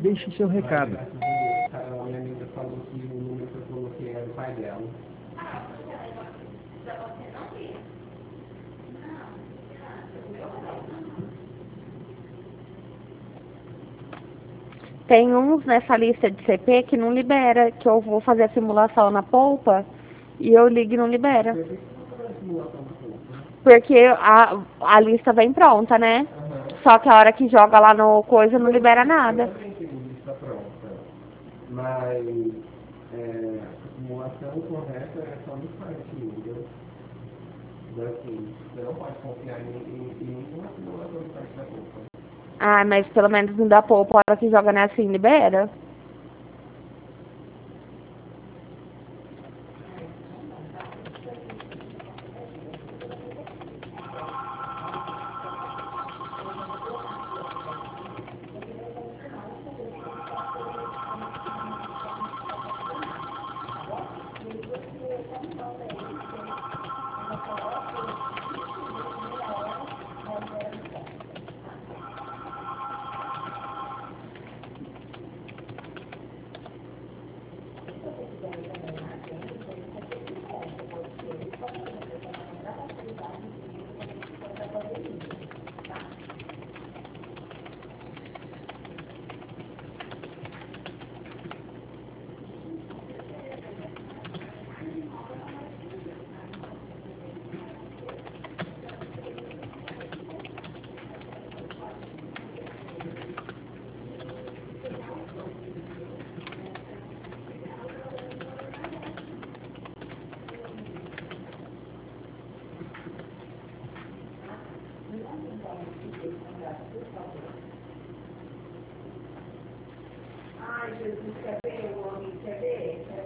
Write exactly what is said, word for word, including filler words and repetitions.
Deixe seu recado. A minha amiga falou que o número que eu coloquei era o pai dela. Tem uns nessa lista de C P que não libera, que eu vou fazer a simulação na polpa e eu ligo e não libera. Por que você não faz a simulação na polpa? Porque a, a lista vem pronta, né? Aham. Só que a hora que joga lá no coisa não libera nada. Eu também tenho lista pronta, mas é, a simulação correta é só no site, entendeu? Então, assim, você não pode confiar em, em, em nenhuma simulação do site da polpa. Ah, mas pelo menos não dá polpa, a hora que joga nessa assim libera. Ai, Jesus, quer ver? O homem quer ver?